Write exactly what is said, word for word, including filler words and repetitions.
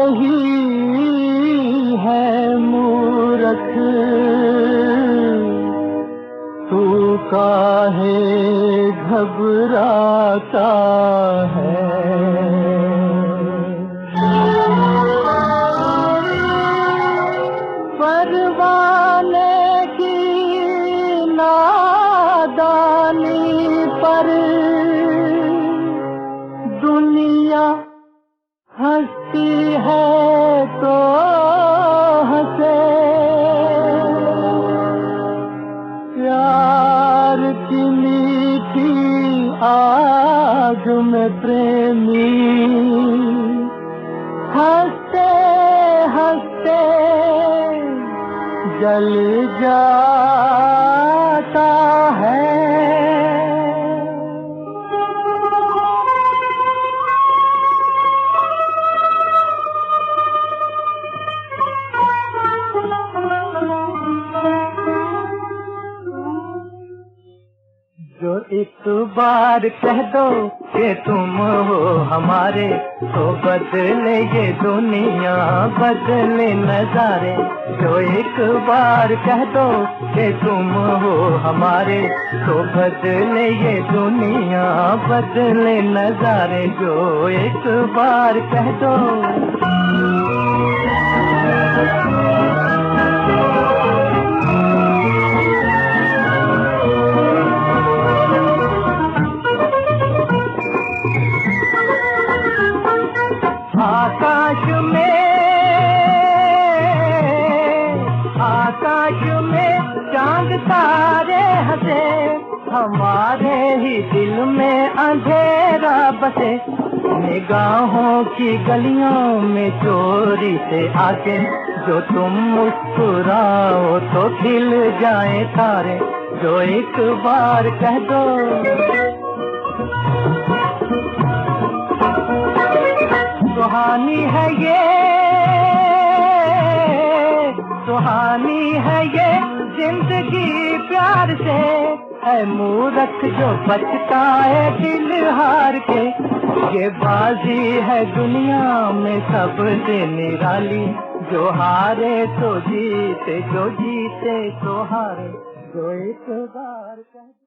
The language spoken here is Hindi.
यही है मूरख, तू काहे घबराता है। परवाने की नादानी पर दुनिया हंसती है तो हंसे, प्यार की मीठी आग में प्रेमी हंसते हंसते जल जाता है। जो एक बार कह दो कि तुम हो हमारे, तो बदले ये दुनिया बदले नजारे। जो एक बार कह दो कि तुम हो हमारे, तो बदले ये दुनिया बदले नजारे। जो एक बार कह दो। आकाश में आकाश में चांद तारे हंसे, हमारे ही दिल में अंधेरा बसे। निगाहों की गलियों में चोरी से आके जो तुम मुस्कुराओ तो खिल जाए तारे। जो एक बार कह दो। सुहानी है ये सुहानी है ये जिंदगी प्यार से, है मूरख जो बचता है दिल हार के। ये बाजी है दुनिया में सबसे निराली, जो हारे तो जीते, जो जीते तो हारे। जो एक बार कह